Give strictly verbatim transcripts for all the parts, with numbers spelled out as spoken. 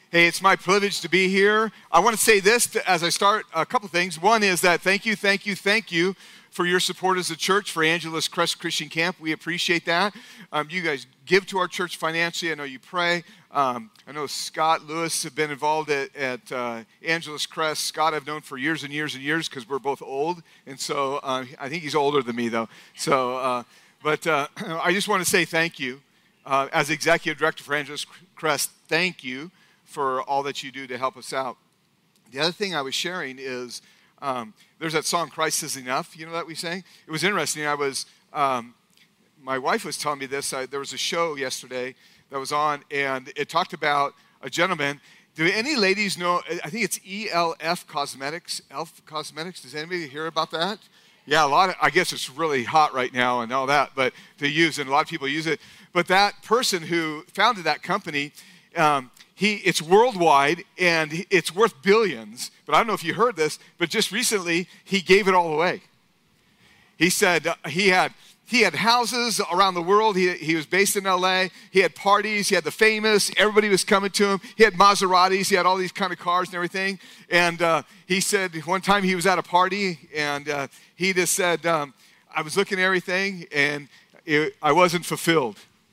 Hey, it's my privilege to be here. I want to say this to, as I start, a couple things. One is that thank you, thank you, thank you for your support as a church for Angeles Crest Christian Camp. We appreciate that. Um, you guys give to our church financially. I know you pray. Um, I know Scott Lewis have been involved at, at uh, Angeles Crest. Scott I've known for years and years and years because we're both old. And so uh, I think he's older than me, though. So, uh, But uh, I just want to say thank you. Uh, as Executive Director for Angeles Crest, thank you for all that you do to help us out. The other thing I was sharing is um, there's that song, Christ is Enough, you know that we sang? It was interesting. I was, um, my wife was telling me this. I, there was a show yesterday that was on, and it talked about a gentleman. Do any ladies know, I think it's E L F Cosmetics, Elf Cosmetics. Does anybody hear about that? Yeah, a lot of, I guess it's really hot right now and all that, but to use, and a lot of people use it. But that person who founded that company, um, He, it's worldwide, and it's worth billions. But I don't know if you heard this, but just recently, he gave it all away. He said uh, he had he had houses around the world. He, he was based in L A. He had parties. He had the famous. Everybody was coming to him. He had Maseratis. He had all these kind of cars and everything. And uh, he said one time he was at a party, and uh, he just said, um, I was looking at everything, and it, I wasn't fulfilled.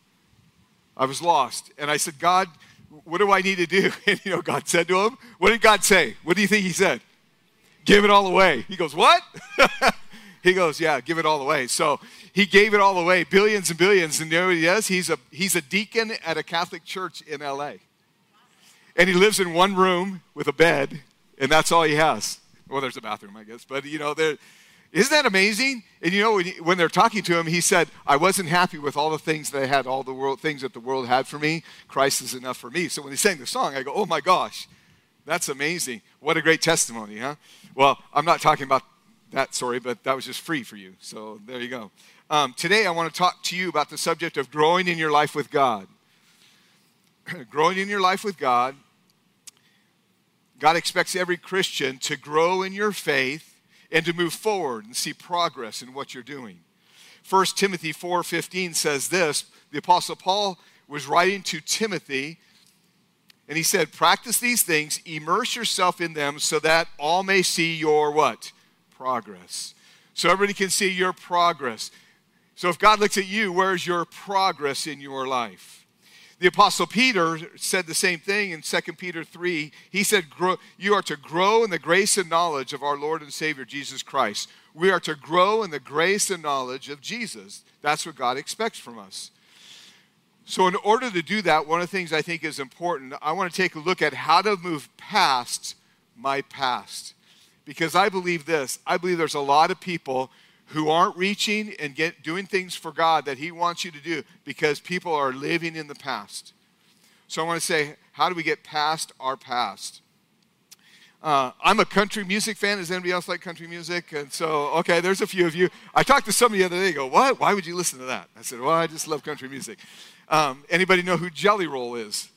I was lost. And I said, God, what do I need to do? And you know, God said to him, what did God say? What do you think he said? Give it all away. He goes, what? He goes, yeah, give it all away. So he gave it all away, billions and billions. And you know what he does? He's a, he's a deacon at a Catholic church in L A. And he lives in one room with a bed, and that's all he has. Well, there's a bathroom, I guess. But, you know, there. Isn't that amazing? And you know, when, when they're talking to him, he said, I wasn't happy with all the things that I had, all the world things that the world had for me. Christ is enough for me. So when he sang the song, I go, oh my gosh, that's amazing. What a great testimony, huh? Well, I'm not talking about that, sorry, but that was just free for you. So there you go. Um, today I want to talk to you about the subject of growing in your life with God. Growing in your life with God. God expects every Christian to grow in your faith and to move forward and see progress in what you're doing. First Timothy four fifteen says this. The Apostle Paul was writing to Timothy, and he said, practice these things, immerse yourself in them so that all may see your what? Progress. So everybody can see your progress. So if God looks at you, where's your progress in your life? The Apostle Peter said the same thing in Second Peter three. He said, grow, you are to grow in the grace and knowledge of our Lord and Savior, Jesus Christ. We are to grow in the grace and knowledge of Jesus. That's what God expects from us. So in order to do that, one of the things I think is important, I want to take a look at how to move past my past. Because I believe this. I believe there's a lot of people who aren't reaching and get doing things for God that he wants you to do because people are living in the past. So I want to say, how do we get past our past? Uh, I'm a country music fan. Does anybody else like country music? And so, okay, there's a few of you. I talked to somebody the other day, go, what? Why would you listen to that? I said, well, I just love country music. Um, anybody know who Jelly Roll is?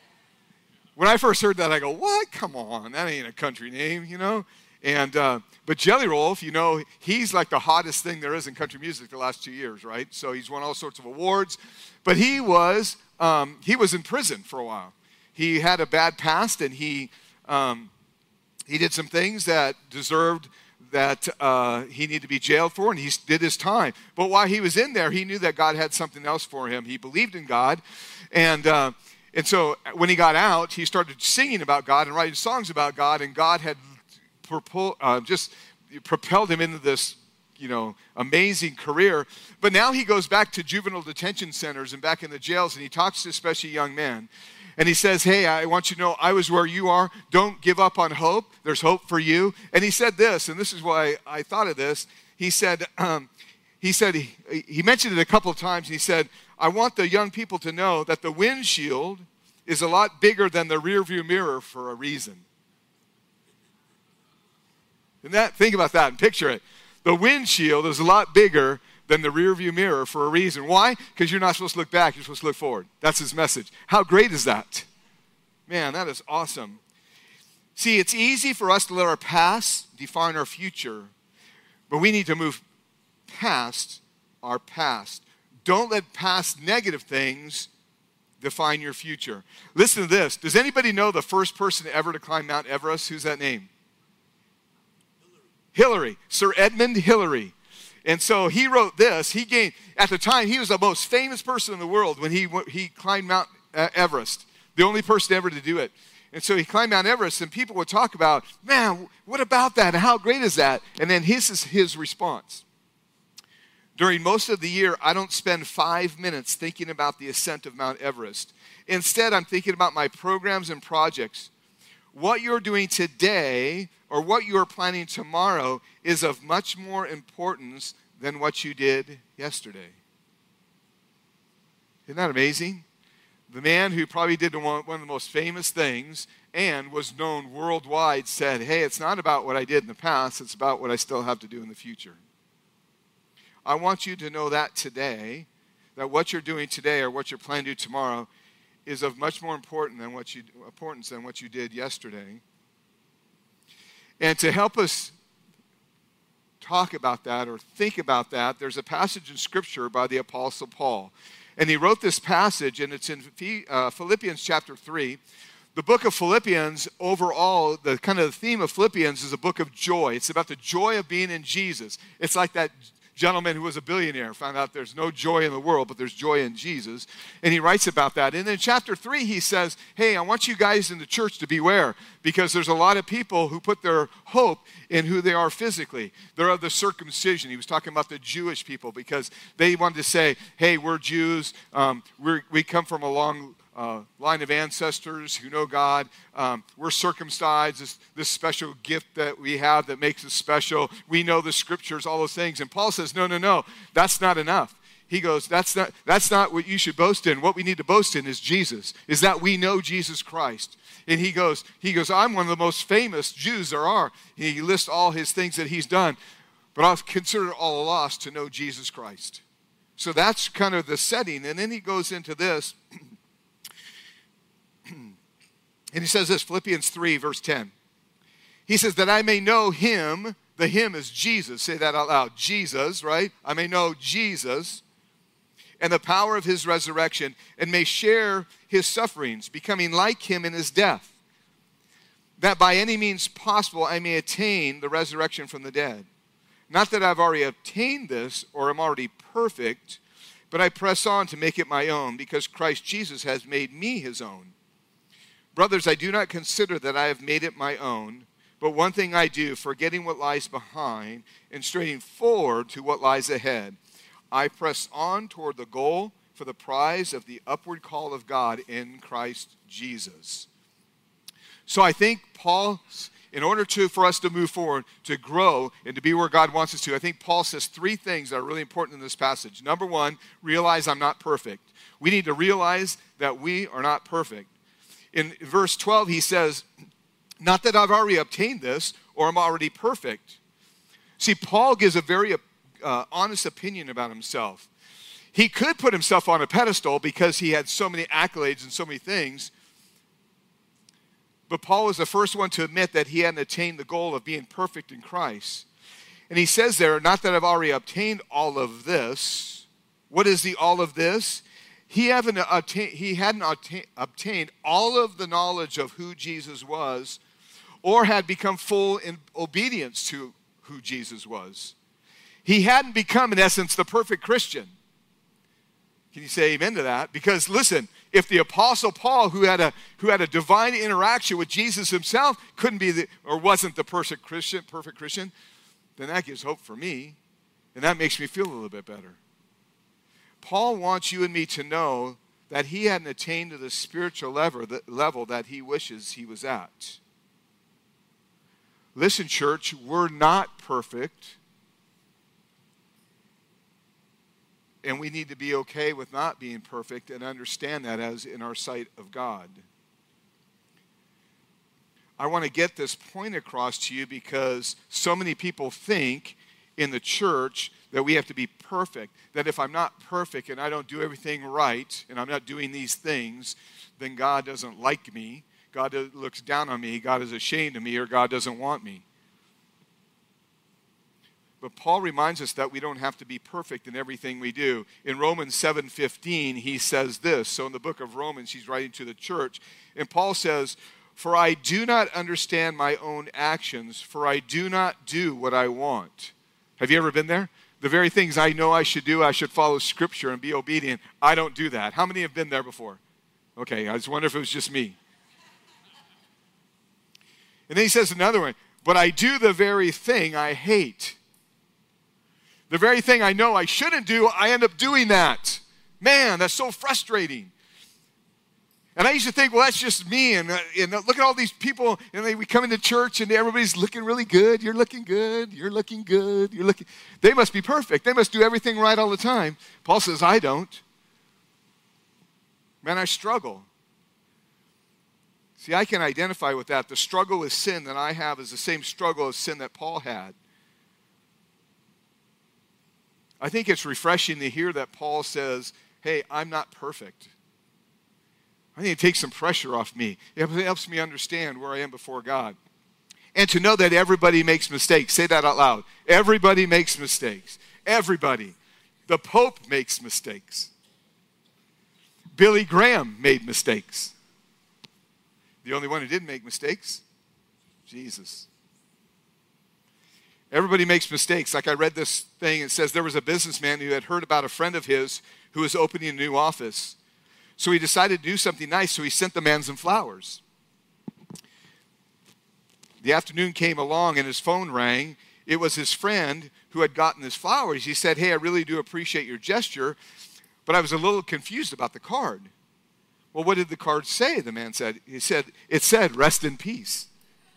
When I first heard that, I go, what? Come on, that ain't a country name, you know? And uh, but Jelly Roll, if you know, he's like the hottest thing there is in country music the last two years, right? So he's won all sorts of awards. But he was um, he was in prison for a while. He had a bad past, and he um, he did some things that deserved that uh, he needed to be jailed for, and he did his time. But while he was in there, he knew that God had something else for him. He believed in God, and uh, and so when he got out, he started singing about God and writing songs about God, and God had Propel, uh, just propelled him into this, you know, amazing career. But now he goes back to juvenile detention centers and back in the jails, and he talks to especially young men. And he says, hey, I want you to know I was where you are. Don't give up on hope. There's hope for you. And he said this, and this is why I thought of this. He said, um, he said, he, he mentioned it a couple of times. He said, I want the young people to know that the windshield is a lot bigger than the rearview mirror for a reason. And that, think about that and picture it. The windshield is a lot bigger than the rearview mirror for a reason. Why? Because you're not supposed to look back. You're supposed to look forward. That's his message. How great is that? Man, that is awesome. See, it's easy for us to let our past define our future, but we need to move past our past. Don't let past negative things define your future. Listen to this. Does anybody know the first person ever to climb Mount Everest? Who's that name? Hillary. Hillary. Sir Edmund Hillary. And so he wrote this. He gained, at the time, he was the most famous person in the world when he, he climbed Mount Everest. The only person ever to do it. And so he climbed Mount Everest, and people would talk about, man, what about that? How great is that? And then his is his response. During most of the year, I don't spend five minutes thinking about the ascent of Mount Everest. Instead, I'm thinking about my programs and projects. What you're doing today or what you are planning tomorrow is of much more importance than what you did yesterday. Isn't that amazing? The man who probably did one of the most famous things and was known worldwide said, hey, it's not about what I did in the past, it's about what I still have to do in the future. I want you to know that today, that what you're doing today or what you're planning to do tomorrow is of much more important than what you, importance than what you did yesterday. And to help us talk about that or think about that, there's a passage in Scripture by the Apostle Paul. And he wrote this passage, and it's in Philippians chapter three. The book of Philippians, overall, the kind of the theme of Philippians is a book of joy. It's about the joy of being in Jesus. It's like that gentleman who was a billionaire, found out there's no joy in the world, but there's joy in Jesus. And he writes about that. And in chapter three, he says, hey, I want you guys in the church to beware, because there's a lot of people who put their hope in who they are physically. They're of the circumcision. He was talking about the Jewish people, because they wanted to say, hey, we're Jews. Um, we're, we come from a long Uh, line of ancestors who know God. Um, we're circumcised, this, this special gift that we have that makes us special. We know the scriptures, all those things. And Paul says, no, no, no, that's not enough. He goes, that's not, that's not what you should boast in. What we need to boast in is Jesus, is that we know Jesus Christ. And he goes, he goes, I'm one of the most famous Jews there are. He lists all his things that he's done, but I've considered it all a loss to know Jesus Christ. So that's kind of the setting. And then he goes into this. And he says this, Philippians three, verse ten. He says, that I may know him, the him is Jesus. Say that out loud. Jesus, right? I may know Jesus and the power of his resurrection, and may share his sufferings, becoming like him in his death, that by any means possible I may attain the resurrection from the dead. Not that I've already obtained this or am already perfect, but I press on to make it my own, because Christ Jesus has made me his own. Brothers, I do not consider that I have made it my own, but one thing I do, forgetting what lies behind and straining forward to what lies ahead, I press on toward the goal for the prize of the upward call of God in Christ Jesus. So I think Paul, in order to for us to move forward, to grow, and to be where God wants us to, I think Paul says three things that are really important in this passage. Number one, realize I'm not perfect. We need to realize that we are not perfect. In verse twelve, he says, not that I've already obtained this or I'm already perfect. See, Paul gives a very uh, honest opinion about himself. He could put himself on a pedestal because he had so many accolades and so many things. But Paul was the first one to admit that he hadn't attained the goal of being perfect in Christ. And he says there, not that I've already obtained all of this. What is the all of this? He hadn't, obtain, he hadn't obtain, obtained all of the knowledge of who Jesus was, or had become full in obedience to who Jesus was. He hadn't become, in essence, the perfect Christian. Can you say amen to that? Because listen, if the Apostle Paul, who had a who had a divine interaction with Jesus himself, couldn't be the or wasn't the perfect Christian, perfect Christian, then that gives hope for me, and that makes me feel a little bit better. Paul wants you and me to know that he hadn't attained to the spiritual level that he wishes he was at. Listen, church, we're not perfect. And we need to be okay with not being perfect and understand that as in our sight of God. I want to get this point across to you because so many people think in the church that we have to be perfect, that if I'm not perfect and I don't do everything right and I'm not doing these things, then God doesn't like me, God looks down on me, God is ashamed of me, or God doesn't want me. But Paul reminds us that we don't have to be perfect in everything we do. In Romans seven fifteen, he says this. So in the book of Romans, he's writing to the church. And Paul says, "For I do not understand my own actions, for I do not do what I want." Have you ever been there? The very things I know I should do, I should follow Scripture and be obedient. I don't do that. How many have been there before? Okay, I just wonder if it was just me. And then he says another one, "But I do the very thing I hate." The very thing I know I shouldn't do, I end up doing that. Man, that's so frustrating. And I used to think, well, that's just me. And, uh, and look at all these people. And they, we come into church and everybody's looking really good. You're looking good. You're looking good. You're looking. They must be perfect. They must do everything right all the time. Paul says, I don't. Man, I struggle. See, I can identify with that. The struggle with sin that I have is the same struggle of sin that Paul had. I think it's refreshing to hear that Paul says, hey, I'm not perfect. I think it takes some pressure off me. It helps me understand where I am before God. And to know that everybody makes mistakes. Say that out loud. Everybody makes mistakes. Everybody. The Pope makes mistakes. Billy Graham made mistakes. The only one who didn't make mistakes, Jesus. Everybody makes mistakes. Like I read this thing, it says there was a businessman who had heard about a friend of his who was opening a new office. So he decided to do something nice, so he sent the man some flowers. The afternoon came along and his phone rang. It was his friend who had gotten his flowers. He said, hey, I really do appreciate your gesture, but I was a little confused about the card. Well, what did the card say? The man said. He said, it said, rest in peace.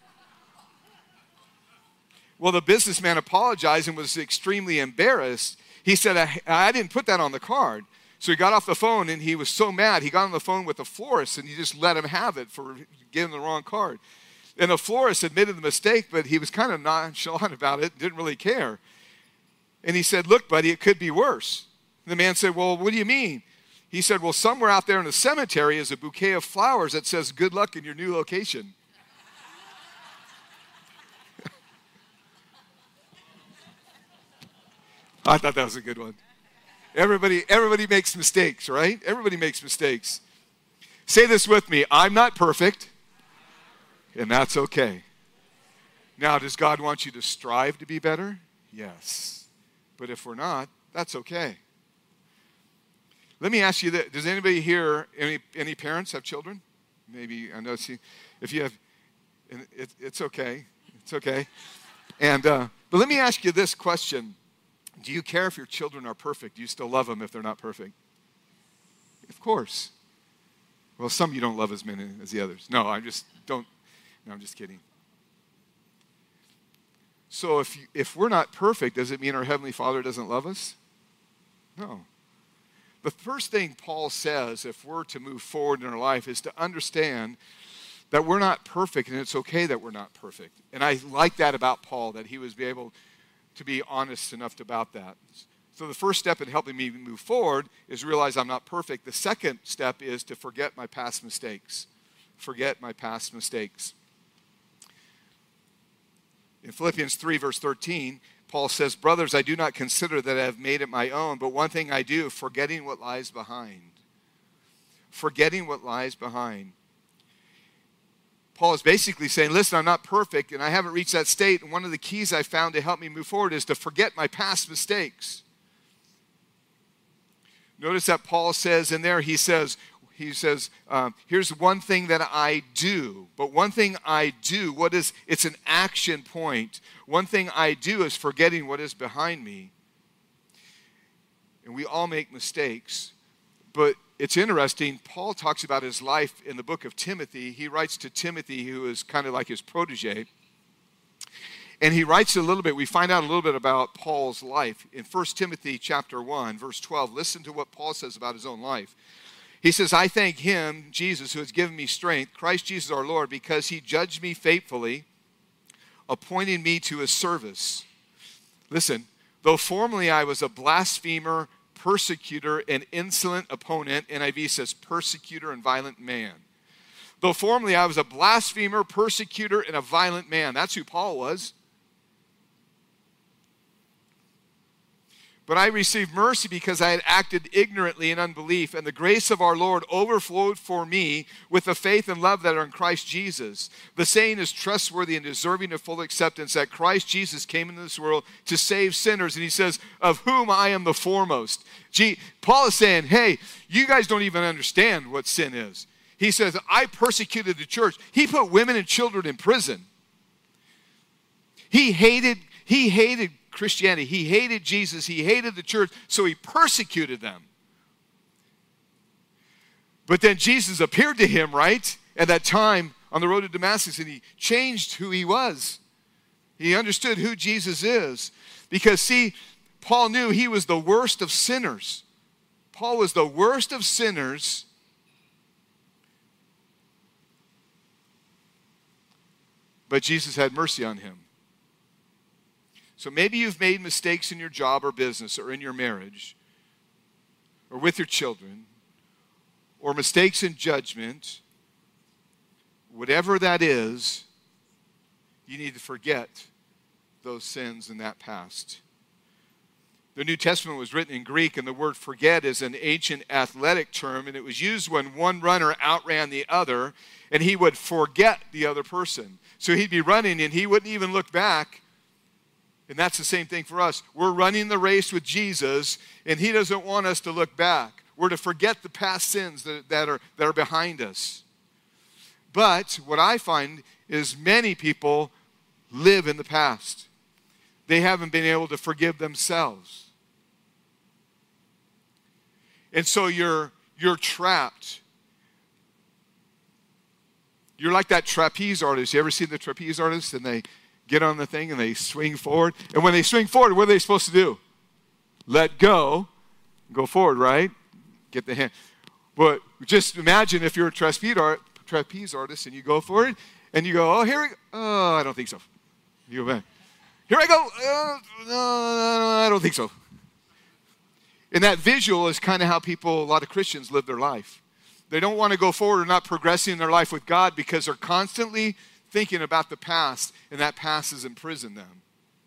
Well, the businessman apologized and was extremely embarrassed. He said, I, I didn't put that on the card. So he got off the phone and he was so mad. He got on the phone with the florist and he just let him have it for giving the wrong card. And the florist admitted the mistake, but he was kind of nonchalant about it, didn't really care. And he said, look, buddy, it could be worse. And the man said, well, what do you mean? He said, well, somewhere out there in the cemetery is a bouquet of flowers that says good luck in your new location. I thought that was a good one. Everybody, everybody makes mistakes, right? Everybody makes mistakes. Say this with me. I'm not perfect, and that's okay. Now, does God want you to strive to be better? Yes. But if we're not, that's okay. Let me ask you this. Does anybody here, any, any parents have children? Maybe, I know, see, if you have, it, it's okay. It's okay. And, uh, but let me ask you this question. Do you care if your children are perfect? Do you still love them if they're not perfect? Of course. Well, some you don't love as many as the others. No, I just don't. No, I'm just kidding. So if you, if we're not perfect, does it mean our Heavenly Father doesn't love us? No. The first thing Paul says if we're to move forward in our life is to understand that we're not perfect and it's okay that we're not perfect. And I like that about Paul, that he was be able to be honest enough about that. So the first step in helping me move forward is realize I'm not perfect. The second step is to forget my past mistakes. Forget my past mistakes. In Philippians three, verse thirteen, Paul says, brothers, I do not consider that I have made it my own, but one thing I do, forgetting what lies behind. Forgetting what lies behind. Paul is basically saying, listen, I'm not perfect, and I haven't reached that state, and one of the keys I found to help me move forward is to forget my past mistakes. Notice that Paul says in there, he says, he says, um, here's one thing that I do. But one thing I do, what is, it's an action point. One thing I do is forgetting what is behind me. And we all make mistakes. But it's interesting, Paul talks about his life in the book of Timothy. He writes to Timothy, who is kind of like his protege. And he writes a little bit, we find out a little bit about Paul's life. In First Timothy chapter one, verse twelve, listen to what Paul says about his own life. He says, I thank him, Jesus, who has given me strength, Christ Jesus our Lord, because he judged me faithfully, appointing me to his service. Listen, though formerly I was a blasphemer, persecutor, and insolent opponent, N I V says persecutor and violent man. Though formerly I was a blasphemer, persecutor, and a violent man. That's who Paul was. But I received mercy because I had acted ignorantly in unbelief, and the grace of our Lord overflowed for me with the faith and love that are in Christ Jesus. The saying is trustworthy and deserving of full acceptance that Christ Jesus came into this world to save sinners. And he says, of whom I am the foremost. Gee, Paul is saying, hey, you guys don't even understand what sin is. He says, I persecuted the church. He put women and children in prison. He hated, he hated Christianity. He hated Jesus. He hated the church, so he persecuted them. But then Jesus appeared to him, right, at that time on the road to Damascus, and he changed who he was. He understood who Jesus is. Because, see, Paul knew he was the worst of sinners. Paul was the worst of sinners. But Jesus had mercy on him. So maybe you've made mistakes in your job or business or in your marriage or with your children or mistakes in judgment. Whatever that is, you need to forget those sins in that past. The New Testament was written in Greek, and the word forget is an ancient athletic term, and it was used when one runner outran the other, and he would forget the other person. So he'd be running, and he wouldn't even look back. And that's the same thing for us. We're running the race with Jesus, and he doesn't want us to look back. We're to forget the past sins that, that, are, that are behind us. But what I find is many people live in the past. They haven't been able to forgive themselves. And so you're, you're trapped. You're like that trapeze artist. You ever see the trapeze artist and they get on the thing and they swing forward? And when they swing forward, what are they supposed to do? Let go. Go forward, right? Get the hand. But just imagine if you're a trapeze, art, trapeze artist and you go forward and you go, oh, here we go. Oh, I don't think so. You go back. Here I go. Uh, no, no, no, I don't think so. And that visual is kind of how people, a lot of Christians, live their life. They don't want to go forward or not progressing in their life with God because they're constantly thinking about the past, and that past has imprisoned them.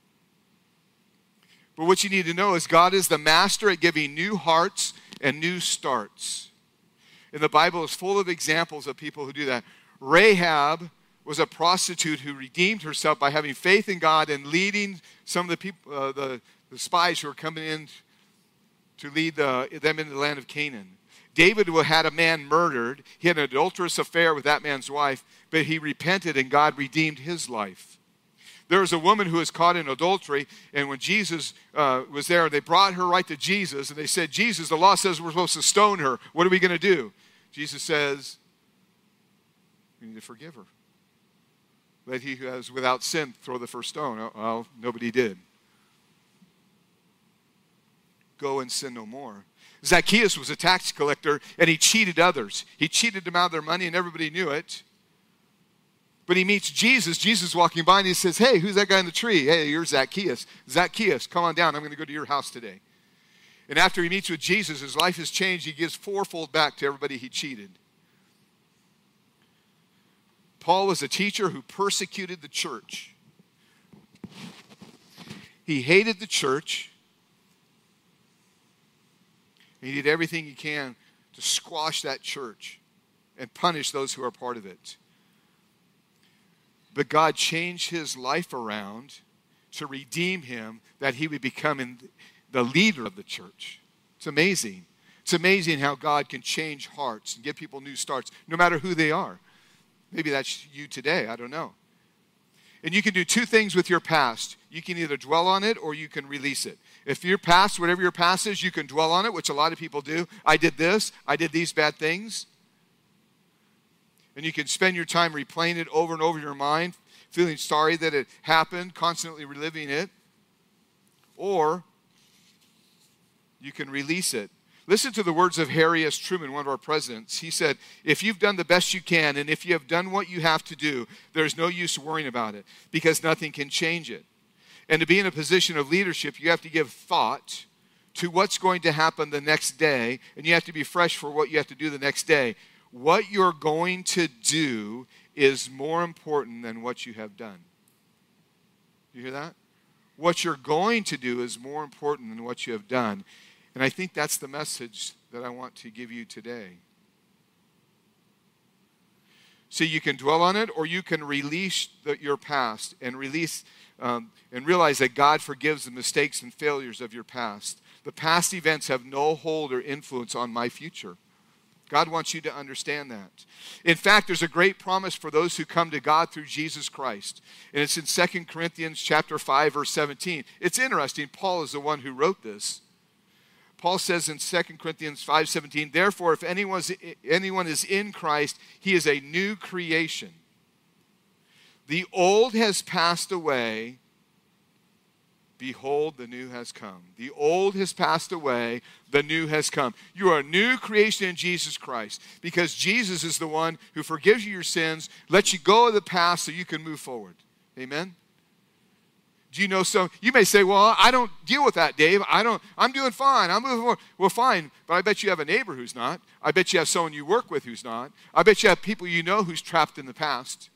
But what you need to know is God is the master at giving new hearts and new starts. And the Bible is full of examples of people who do that. Rahab was a prostitute who redeemed herself by having faith in God and leading some of the people, uh, the, the spies who were coming in to lead the, them into the land of Canaan. David had a man murdered. He had an adulterous affair with that man's wife, but he repented and God redeemed his life. There was a woman who was caught in adultery, and when Jesus uh, was there, they brought her right to Jesus, and they said, Jesus, the law says we're supposed to stone her. What are we going to do? Jesus says, we need to forgive her. Let he who is without sin throw the first stone. Oh, well, nobody did. Go and sin no more. Zacchaeus was a tax collector, and he cheated others. He cheated them out of their money, and everybody knew it. But he meets Jesus. Jesus walking by, and he says, hey, who's that guy in the tree? Hey, you're Zacchaeus. Zacchaeus, come on down. I'm going to go to your house today. And after he meets with Jesus, his life has changed. He gives fourfold back to everybody he cheated. Paul was a teacher who persecuted the church. He hated the church. He did everything he can to squash that church and punish those who are part of it. But God changed his life around to redeem him, that he would become the leader of the church. It's amazing. It's amazing how God can change hearts and give people new starts, no matter who they are. Maybe that's you today. I don't know. And you can do two things with your past. You can either dwell on it or you can release it. If your past, whatever your past is, you can dwell on it, which a lot of people do. I did this. I did these bad things. And you can spend your time replaying it over and over in your mind, feeling sorry that it happened, constantly reliving it. Or you can release it. Listen to the words of Harry S. Truman, one of our presidents. He said, if you've done the best you can and if you have done what you have to do, there's no use worrying about it because nothing can change it. And to be in a position of leadership, you have to give thought to what's going to happen the next day, and you have to be fresh for what you have to do the next day. What you're going to do is more important than what you have done. You hear that? what you're going to do is more important than what you have done. And I think that's the message that I want to give you today. So you can dwell on it, or you can release the, your past and release um, and realize that God forgives the mistakes and failures of your past. The past events have no hold or influence on my future. God wants you to understand that. In fact, there's a great promise for those who come to God through Jesus Christ. And it's in Second Corinthians chapter five, verse seventeen. It's interesting. Paul is the one who wrote this. Paul says in Second Corinthians five seventeen, therefore, if anyone's, anyone is in Christ, he is a new creation. The old has passed away. Behold, the new has come. The old has passed away. The new has come. You are a new creation in Jesus Christ because Jesus is the one who forgives you your sins, lets you go of the past so you can move forward. Amen? Do you know so? You may say, well, I don't deal with that, Dave. I don't, I'm doing fine. I'm moving forward. Well, fine. But I bet you have a neighbor who's not. I bet you have someone you work with who's not. I bet you have people you know who's trapped in the past.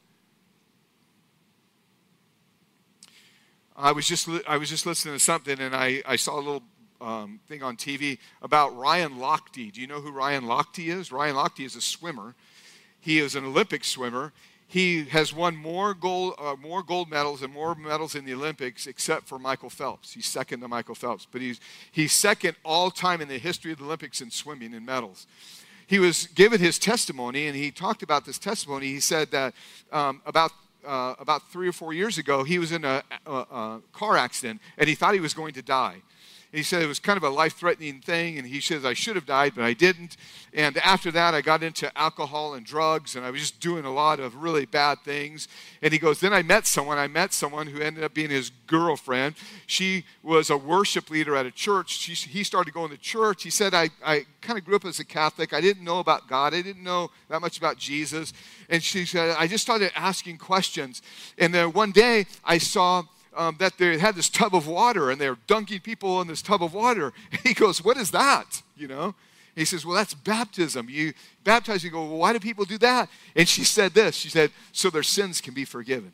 I was just I was just listening to something, and I, I saw a little um, thing on T V about Ryan Lochte. Do you know who Ryan Lochte is? Ryan Lochte is a swimmer. He is an Olympic swimmer. He has won more gold uh, more gold medals and more medals in the Olympics except for Michael Phelps. He's second to Michael Phelps, but he's he's second all time in the history of the Olympics in swimming in medals. He was given his testimony, and he talked about this testimony. He said that um, about Uh, about three or four years ago, he was in a, a, a car accident, and he thought he was going to die. And he said it was kind of a life-threatening thing, and he says, I should have died, but I didn't. And after that, I got into alcohol and drugs, and I was just doing a lot of really bad things. And he goes, then I met someone. I met someone who ended up being his girlfriend. She was a worship leader at a church. She, he started going to church. He said, I, I kind of grew up as a Catholic. I didn't know about God. I didn't know that much about Jesus. And she said, I just started asking questions. And then one day, I saw Um, that they had this tub of water, and they were dunking people in this tub of water. And he goes, what is that? You know? And he says, well, that's baptism. You baptize, you go, well, why do people do that? And she said this. She said, so their sins can be forgiven.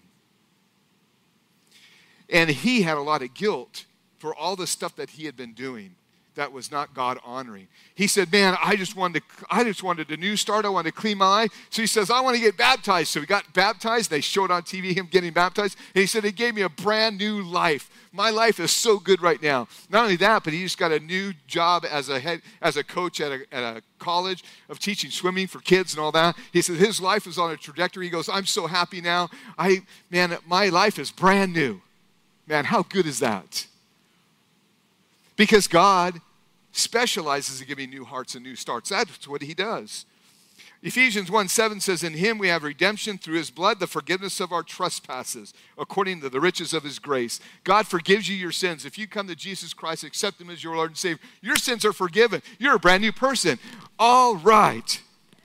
And he had a lot of guilt for all the stuff that he had been doing that was not God honoring. He said, man, I just wanted to, I just wanted a new start. I wanted to clean my life. So he says, I want to get baptized. So he got baptized. They showed on T V him getting baptized. And he said, it gave me a brand new life. My life is so good right now. Not only that, but he just got a new job as a head, as a coach at a, at a college of teaching swimming for kids and all that. He said his life is on a trajectory. He goes, I'm so happy now. I, man, my life is brand new. Man, how good is that? Because God specializes in giving new hearts and new starts. That's what he does. Ephesians one seven says, in him we have redemption through his blood, the forgiveness of our trespasses, according to the riches of his grace. God forgives you your sins. If you come to Jesus Christ, accept him as your Lord and Savior, your sins are forgiven. You're a brand new person. All right.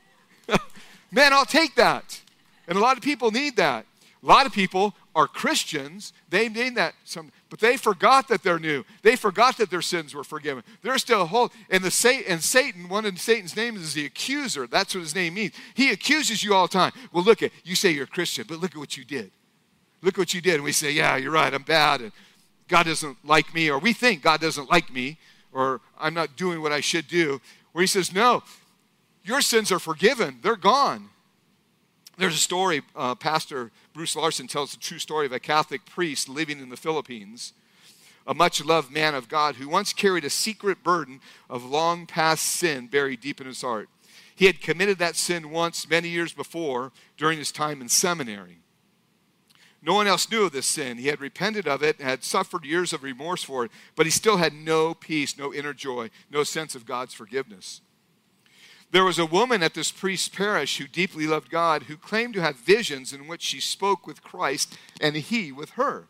Man, I'll take that. And a lot of people need that. A lot of people are Christians. They need that, some, but they forgot that they're new. They forgot that their sins were forgiven. They're still whole. And the and Satan, one of Satan's names is the accuser. That's what his name means. He accuses you all the time. Well, look at you say you're a Christian, but look at what you did. Look what you did. And we say, yeah, you're right. I'm bad, and God doesn't like me, or we think God doesn't like me, or I'm not doing what I should do. Where he says, no, your sins are forgiven. They're gone. There's a story, uh, Pastor Bruce Larson tells the true story of a Catholic priest living in the Philippines, a much-loved man of God who once carried a secret burden of long-past sin buried deep in his heart. He had committed that sin once many years before during his time in seminary. No one else knew of this sin. He had repented of it and had suffered years of remorse for it, but he still had no peace, no inner joy, no sense of God's forgiveness. There was a woman at this priest's parish who deeply loved God, who claimed to have visions in which she spoke with Christ and he with her.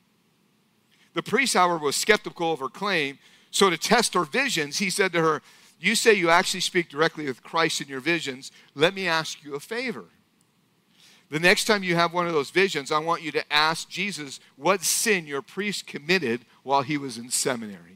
The priest, however, was skeptical of her claim, so to test her visions, he said to her, you say you actually speak directly with Christ in your visions. Let me ask you a favor. The next time you have one of those visions, I want you to ask Jesus what sin your priest committed while he was in seminary.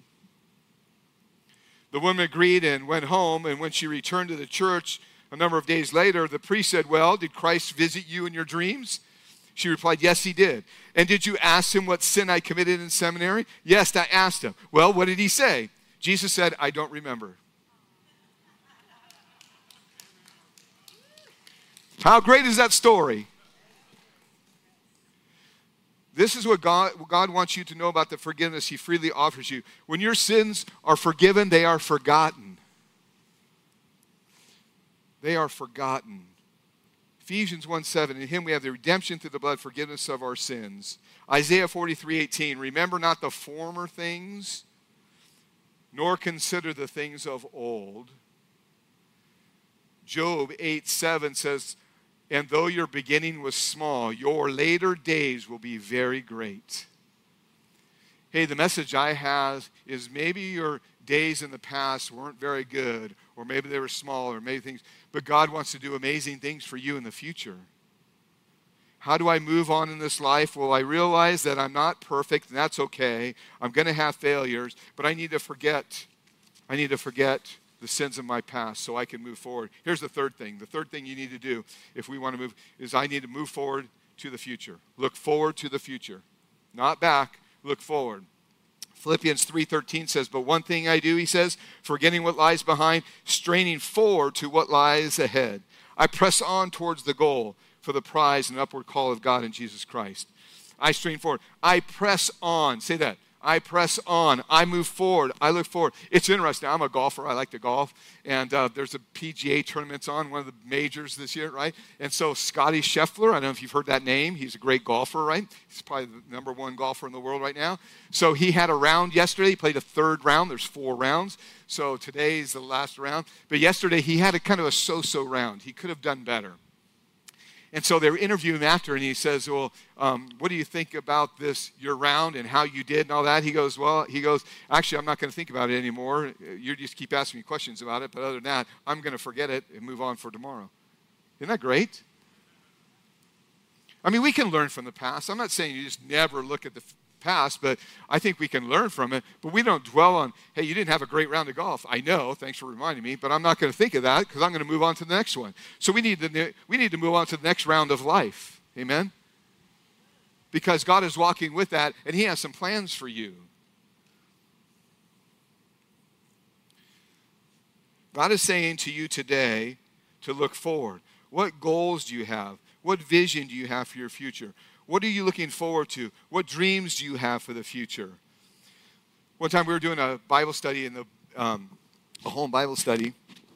The woman agreed and went home, and when she returned to the church a number of days later, the priest said, well, did Christ visit you in your dreams? She replied, yes, he did. And did you ask him what sin I committed in seminary? Yes, I asked him. Well, what did he say? Jesus said, I don't remember. How great is that story? This is what God, what God wants you to know about the forgiveness he freely offers you. When your sins are forgiven, they are forgotten. They are forgotten. Ephesians one seven, in him we have the redemption through the blood, forgiveness of our sins. Isaiah forty-three eighteen, remember not the former things, nor consider the things of old. Job eight seven says, and though your beginning was small, your later days will be very great. Hey, the message I have is maybe your days in the past weren't very good, or maybe they were small, or maybe things, but God wants to do amazing things for you in the future. How do I move on in this life? Well, I realize that I'm not perfect, and that's okay. I'm going to have failures, but I need to forget. I need to forget the sins of my past so I can move forward. Here's the third thing. The third thing you need to do if we want to move is I need to move forward to the future. Look forward to the future. Not back, look forward. Philippians three thirteen says, but one thing I do, he says, forgetting what lies behind, straining forward to what lies ahead. I press on towards the goal for the prize and upward call of God in Jesus Christ. I strain forward. I press on. Say that. I press on. I move forward. I look forward. It's interesting. I'm a golfer. I like to golf. And uh, there's a P G A tournament on, one of the majors this year, right? And so Scotty Scheffler, I don't know if you've heard that name. He's a great golfer, right? He's probably the number one golfer in the world right now. So he had a round yesterday. He played a third round. There's four rounds. So today's the last round. But yesterday he had a kind of a so-so round. He could have done better. And so they were interviewing him after, and he says, well, um, what do you think about this, your round, and how you did and all that? He goes, well, he goes, actually, I'm not going to think about it anymore. You just keep asking me questions about it, but other than that, I'm going to forget it and move on for tomorrow. Isn't that great? I mean, we can learn from the past. I'm not saying you just never look at the past, but I think we can learn from it. But we don't dwell on, hey, you didn't have a great round of golf. I know, thanks for reminding me, but I'm not going to think of that because I'm going to move on to the next one. So we need to we need to move on to the next round of life. Amen? Because God is walking with that, and he has some plans for you. God is saying to you today to look forward. What goals do you have? What vision do you have for your future? What are you looking forward to? What dreams do you have for the future? One time we were doing a Bible study in the um, a home Bible study,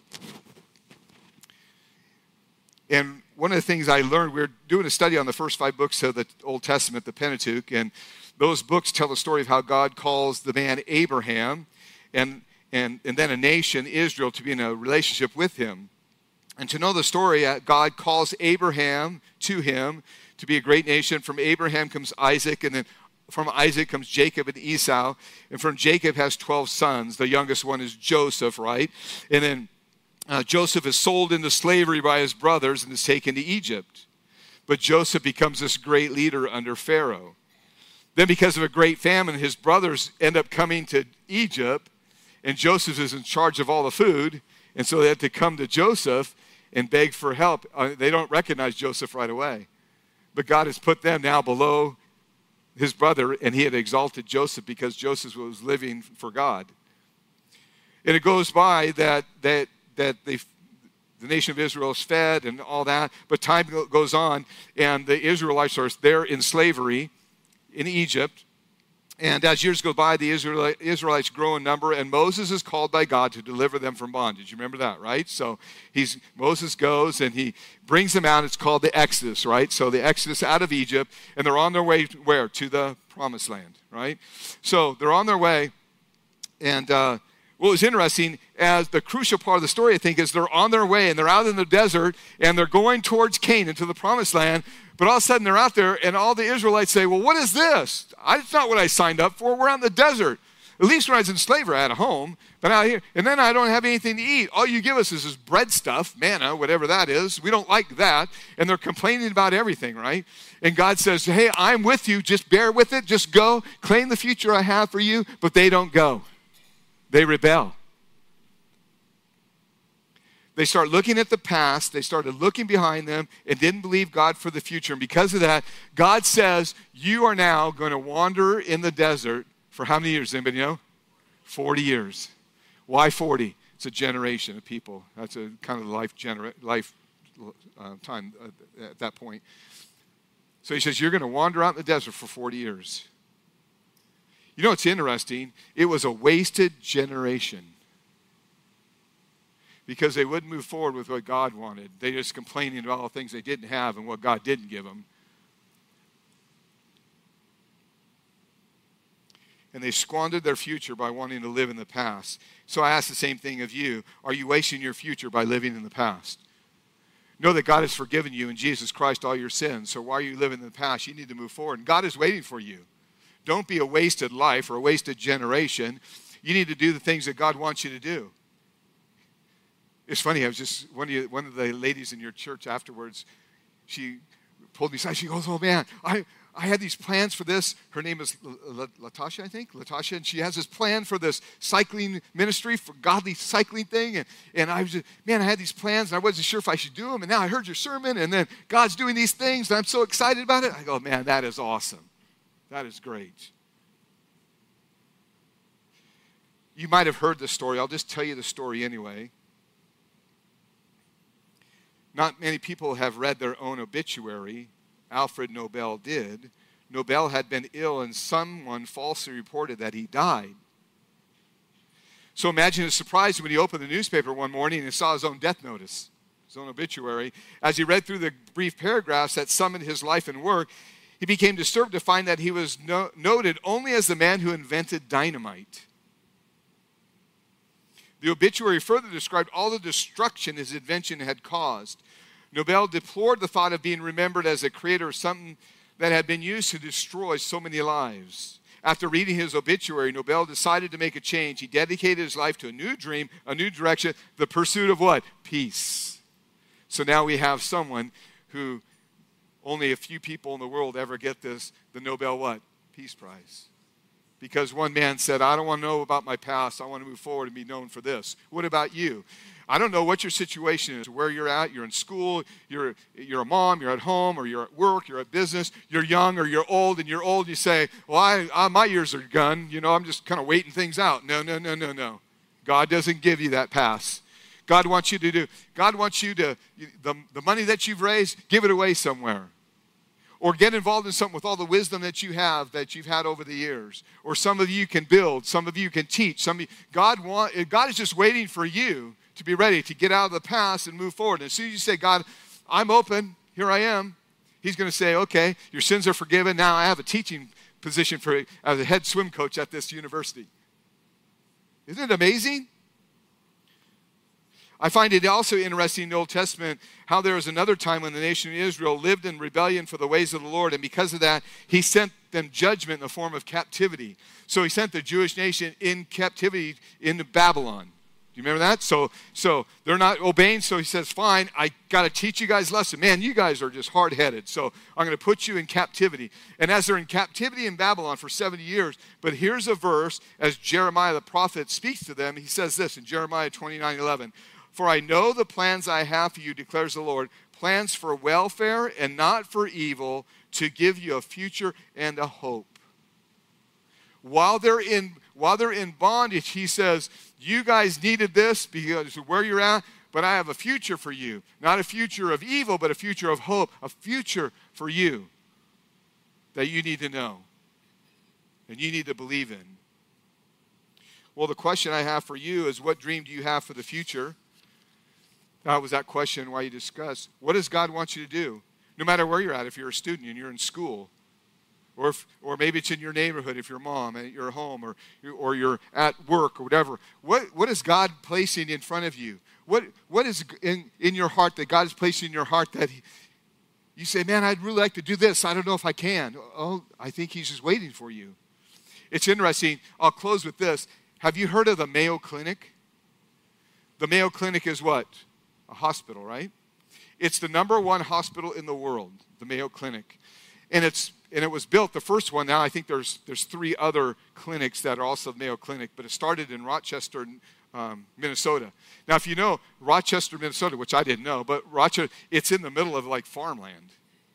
and one of the things I learned, we were doing a study on the first five books of the Old Testament, the Pentateuch, and those books tell the story of how God calls the man Abraham, and and and then a nation, Israel, to be in a relationship with him. And to know the story, God calls Abraham to him to be a great nation. From Abraham comes Isaac, and then from Isaac comes Jacob and Esau. And from Jacob has twelve sons. The youngest one is Joseph, right? And then uh, Joseph is sold into slavery by his brothers and is taken to Egypt. But Joseph becomes this great leader under Pharaoh. Then because of a great famine, his brothers end up coming to Egypt, and Joseph is in charge of all the food. And so they have to come to Joseph and beg for help. Uh, they don't recognize Joseph right away. But God has put them now below his brother, and he had exalted Joseph because Joseph was living for God. And it goes by that that that they, the nation of Israel is fed and all that, but time goes on, and the Israelites are there in slavery in Egypt. And as years go by, the Israelites grow in number, and Moses is called by God to deliver them from bondage. You remember that, right? So he's Moses goes, and he brings them out. It's called the Exodus, right? So the Exodus out of Egypt, and they're on their way where? To the Promised Land, right? So they're on their way, and uh, what was interesting, as the crucial part of the story, I think, is they're on their way, and they're out in the desert, and they're going towards Canaan, to the Promised Land. But all of a sudden they're out there, and all the Israelites say, well, what is this? I, it's not what I signed up for. We're out in the desert. At least when I was in slavery, I had a home. But out here, and then I don't have anything to eat. All you give us is this bread stuff, manna, whatever that is. We don't like that. And they're complaining about everything, right? And God says, hey, I'm with you. Just bear with it. Just go. Claim the future I have for you. But they don't go. They rebel. They start looking at the past. They started looking behind them and didn't believe God for the future. And because of that, God says, you are now going to wander in the desert for how many years? Anybody know? forty years. Why forty? It's a generation of people. That's a kind of life, genera- life uh, time uh, at that point. So he says, you're going to wander out in the desert for forty years. You know what's interesting? It was a wasted generation. Because they wouldn't move forward with what God wanted. They just complaining about all the things they didn't have and what God didn't give them. And they squandered their future by wanting to live in the past. So I ask the same thing of you. Are you wasting your future by living in the past? Know that God has forgiven you in Jesus Christ all your sins. So why are you living in the past? You need to move forward. And God is waiting for you. Don't be a wasted life or a wasted generation. You need to do the things that God wants you to do. It's funny, I was just, one of, you, one of the ladies in your church afterwards, she pulled me aside. She goes, oh man, I, I had these plans for this. Her name is Latasha, I think, Latasha, and she has this plan for this cycling ministry, for godly cycling thing. And, and I was just, man, I had these plans, and I wasn't sure if I should do them. And now I heard your sermon, and then God's doing these things, and I'm so excited about it. I go, man, that is awesome. That is great. You might have heard this story. I'll just tell you the story anyway. Not many people have read their own obituary. Alfred Nobel did. Nobel had been ill and someone falsely reported that he died. So imagine his surprise when he opened the newspaper one morning and saw his own death notice, his own obituary. As he read through the brief paragraphs that summed his life and work, he became disturbed to find that he was no- noted only as the man who invented dynamite. The obituary further described all the destruction his invention had caused. Nobel deplored the thought of being remembered as a creator of something that had been used to destroy so many lives. After reading his obituary, Nobel decided to make a change. He dedicated his life to a new dream, a new direction, the pursuit of what? Peace. So now we have someone who only a few people in the world ever get this, the Nobel what? Peace Prize. Because one man said, I don't want to know about my past. I want to move forward and be known for this. What about you? I don't know what your situation is, where you're at. You're in school, you're, you're a mom, you're at home, or you're at work, you're at business. You're young or you're old, and you're old. You say, well, I, I, my years are gone. You know, I'm just kind of waiting things out. No, no, no, no, no. God doesn't give you that pass. God wants you to do, God wants you to, the, the money that you've raised, give it away somewhere. Or get involved in something with all the wisdom that you have, that you've had over the years. Or some of you can build, some of you can teach. Some of you, God, want, God is just waiting for you to be ready to get out of the past and move forward. And as soon as you say, God, I'm open, here I am, he's going to say, okay, your sins are forgiven. Now I have a teaching position for as a head swim coach at this university. Isn't it amazing? I find it also interesting in the Old Testament how there was another time when the nation of Israel lived in rebellion for the ways of the Lord, and because of that, he sent them judgment in the form of captivity. So he sent the Jewish nation in captivity into Babylon. Do you remember that? So, so they're not obeying, so he says, fine, I got to teach you guys a lesson. Man, you guys are just hard-headed, so I'm going to put you in captivity. And as they're in captivity in Babylon for seventy years, but here's a verse, as Jeremiah the prophet speaks to them, he says this in Jeremiah twenty-nine eleven. For I know the plans I have for you, declares the Lord, plans for welfare and not for evil, to give you a future and a hope. While they're in, while they're in bondage, he says, you guys needed this because of where you're at, but I have a future for you. Not a future of evil, but a future of hope, a future for you that you need to know and you need to believe in. Well, the question I have for you is, what dream do you have for the future? That was that question why you discussed. What does God want you to do? No matter where you're at, if you're a student and you're in school, or if, or maybe it's in your neighborhood if you're a mom at your home, or, or you're at work or whatever. What, what is God placing in front of you? What, what is in, in your heart that God is placing in your heart that he, you say, man, I'd really like to do this. I don't know if I can. Oh, I think he's just waiting for you. It's interesting. I'll close with this. Have you heard of the Mayo Clinic? The Mayo Clinic is what? A hospital, right? It's the number one hospital in the world, the Mayo Clinic. And it's and it was built, the first one, now I think there's there's three other clinics that are also the Mayo Clinic, but it started in Rochester, um, Minnesota. Now, if you know Rochester, Minnesota, which I didn't know, but Rochester, it's in the middle of like farmland.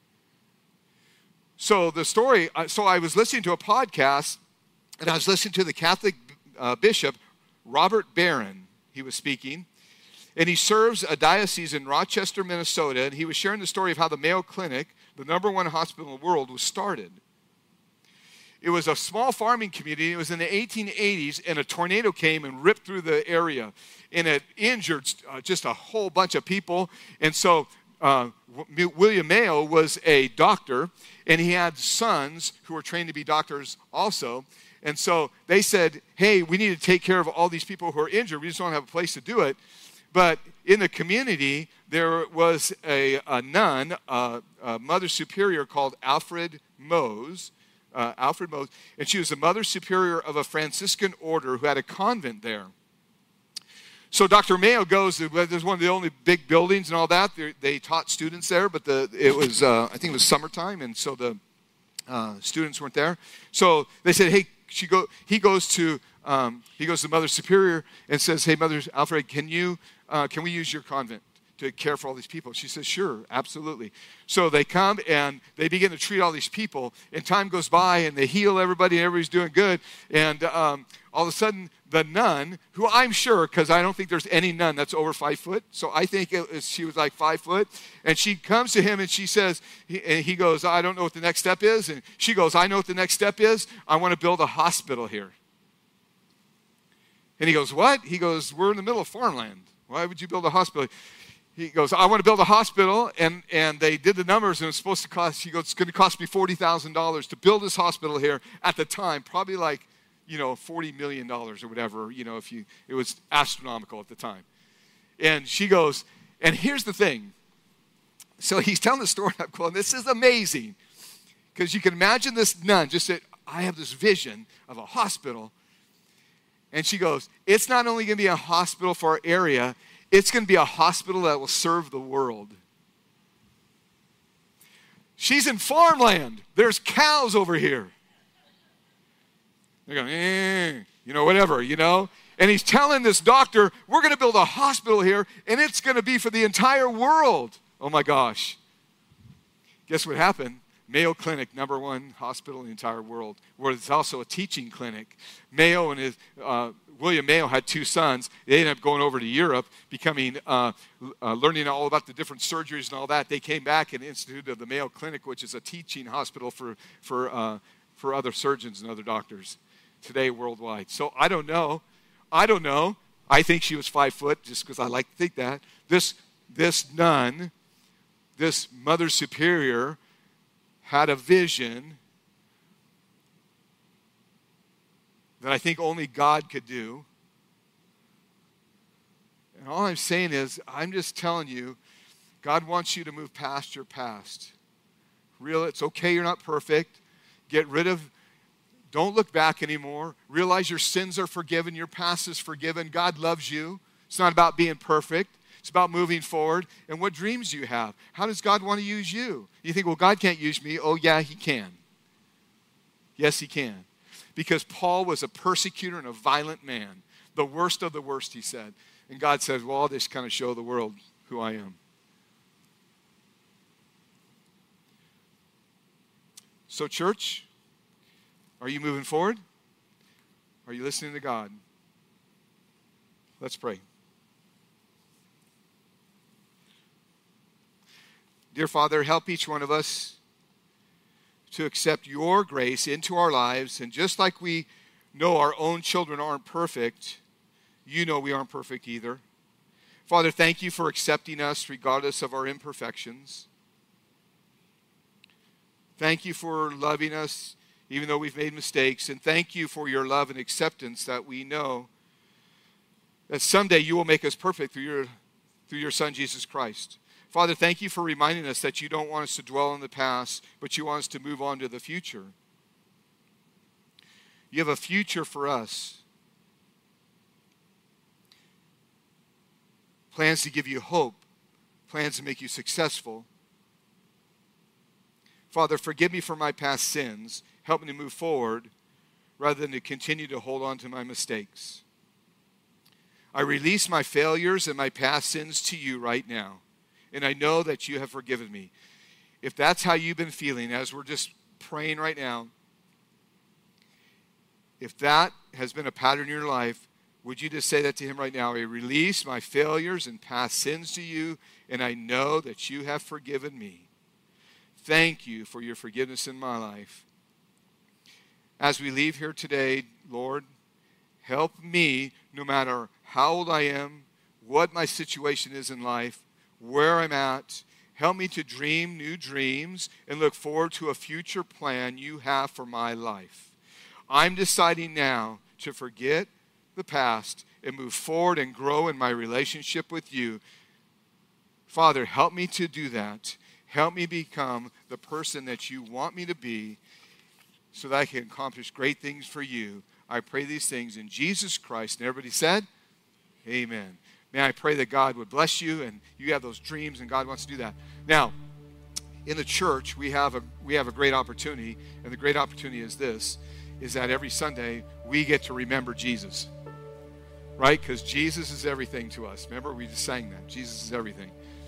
So the story, so I was listening to a podcast, and I was listening to the Catholic uh, bishop, Robert Barron. He was speaking, and he serves a diocese in Rochester, Minnesota, and he was sharing the story of how the Mayo Clinic, the number one hospital in the world, was started. It was a small farming community. It was in the eighteen eighties, and a tornado came and ripped through the area, and it injured uh, just a whole bunch of people. And so uh, w- William Mayo was a doctor, and he had sons who were trained to be doctors also. And so they said, hey, we need to take care of all these people who are injured. We just don't have a place to do it. But in the community, there was a, a nun, a, a mother superior called Alfred Mose, Uh, Alfred Mose, and she was the mother superior of a Franciscan order who had a convent there. So Doctor Mayo goes, there's one of the only big buildings and all that. They, they taught students there, but the it was, uh, I think it was summertime, and so the uh, students weren't there. So they said, hey, she go. he goes to, um, he goes to Mother Superior and says, hey, Mother Alfred, can you, uh, can we use your convent to care for all these people? She says, sure, absolutely. So they come and they begin to treat all these people, and time goes by and they heal everybody and everybody's doing good. And um, all of a sudden the nun, who I'm sure, because I don't think there's any nun that's over five foot, so I think it was, she was like five foot, and she comes to him and she says, he, and he goes, I don't know what the next step is. And she goes, I know what the next step is. I want to build a hospital here. And he goes, what? He goes, we're in the middle of farmland. Why would you build a hospital? He goes, I want to build a hospital, and, and they did the numbers, and it's supposed to cost, he goes, it's going to cost me forty thousand dollars to build this hospital here at the time, probably like, you know, forty million dollars or whatever, you know, if you, it was astronomical at the time. And she goes, and here's the thing. So he's telling the story, I'm going, this is amazing, because you can imagine this nun just said, I have this vision of a hospital, and she goes, it's not only going to be a hospital for our area, it's going to be a hospital that will serve the world. She's in farmland. There's cows over here. They're going, eh, you know, whatever, you know. And he's telling this doctor, we're going to build a hospital here, and it's going to be for the entire world. Oh, my gosh. Guess what happened? Mayo Clinic, number one hospital in the entire world, where it's also a teaching clinic. Mayo and his... Uh, William Mayo had two sons. They ended up going over to Europe, becoming, uh, uh, learning all about the different surgeries and all that. They came back and instituted the Mayo Clinic, which is a teaching hospital for for uh, for other surgeons and other doctors today worldwide. So I don't know. I don't know. I think she was five foot, just because I like to think that. This this nun, this Mother Superior, had a vision that I think only God could do. And all I'm saying is, I'm just telling you, God wants you to move past your past. Real, it's okay you're not perfect. Get rid of, don't look back anymore. Realize your sins are forgiven, your past is forgiven. God loves you. It's not about being perfect. It's about moving forward. And what dreams do you have? How does God want to use you? You think, well, God can't use me. Oh, yeah, he can. Yes, he can. Because Paul was a persecutor and a violent man. The worst of the worst, he said. And God said, well, I'll just kind of show the world who I am. So, church, are you moving forward? Are you listening to God? Let's pray. Dear Father, help each one of us to accept your grace into our lives. And just like we know our own children aren't perfect, you know we aren't perfect either. Father, thank you for accepting us regardless of our imperfections. Thank you for loving us even though we've made mistakes. And thank you for your love and acceptance that we know that someday you will make us perfect through your, through your Son, Jesus Christ. Father, thank you for reminding us that you don't want us to dwell in the past, but you want us to move on to the future. You have a future for us. Plans to give you hope. Plans to make you successful. Father, forgive me for my past sins. Help me to move forward rather than to continue to hold on to my mistakes. I release my failures and my past sins to you right now. And I know that you have forgiven me. If that's how you've been feeling as we're just praying right now, if that has been a pattern in your life, would you just say that to him right now? I release my failures and past sins to you, and I know that you have forgiven me. Thank you for your forgiveness in my life. As we leave here today, Lord, help me, no matter how old I am, what my situation is in life, where I'm at. Help me to dream new dreams and look forward to a future plan you have for my life. I'm deciding now to forget the past and move forward and grow in my relationship with you. Father, help me to do that. Help me become the person that you want me to be so that I can accomplish great things for you. I pray these things in Jesus Christ. And everybody said, amen. May I pray that God would bless you and you have those dreams and God wants to do that. Now, in the church, we have a we have a great opportunity, and the great opportunity is this, is that every Sunday we get to remember Jesus. Right? Because Jesus is everything to us. Remember, we just sang that. Jesus is everything.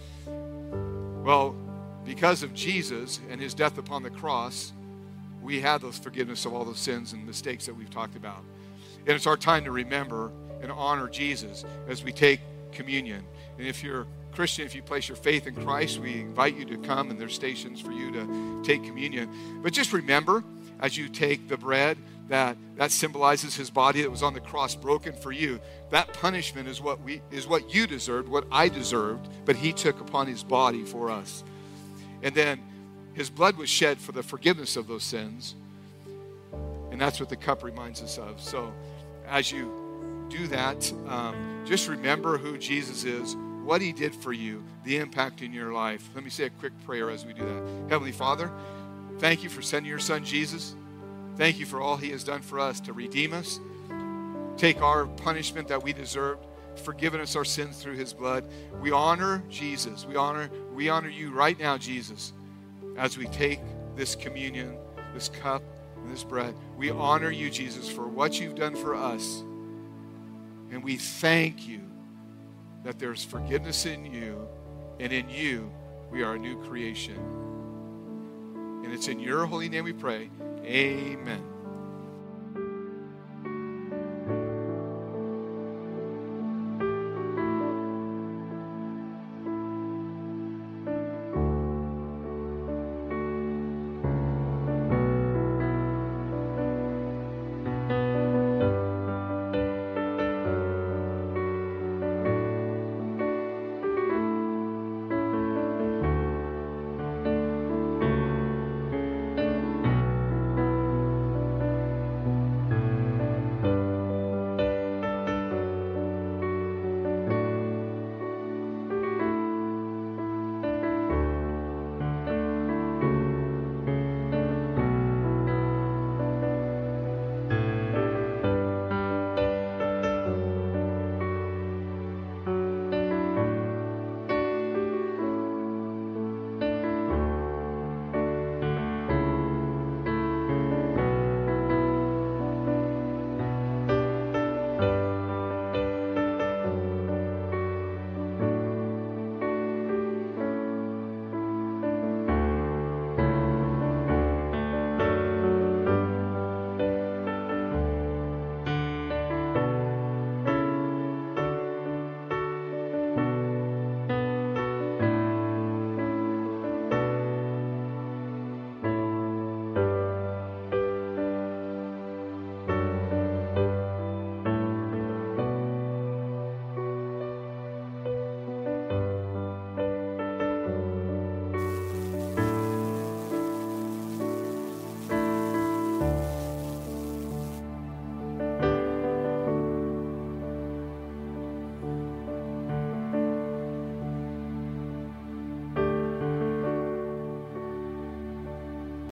Well, because of Jesus and his death upon the cross, we have those forgiveness of all those sins and mistakes that we've talked about. And it's our time to remember and honor Jesus as we take communion. And if you're a Christian, if you place your faith in Christ, we invite you to come, and there's stations for you to take communion. But just remember, as you take the bread, that that symbolizes his body that was on the cross broken for you. That punishment is what we is what you deserved, what I deserved, but he took upon his body for us. And then his blood was shed for the forgiveness of those sins. And that's what the cup reminds us of. So as you do that, um, just remember who Jesus is, what he did for you, the impact in your life. Let me say a quick prayer as we do that. Heavenly Father, thank you for sending your son Jesus. Thank you for all he has done for us to redeem us, take our punishment that we deserved, forgiven us our sins through his blood. We honor Jesus. We honor, we honor you right now, Jesus, as we take this communion, this cup, and this bread. We honor you, Jesus, for what you've done for us. And we thank you that there's forgiveness in you, and in you we are a new creation. And it's in your holy name we pray. Amen.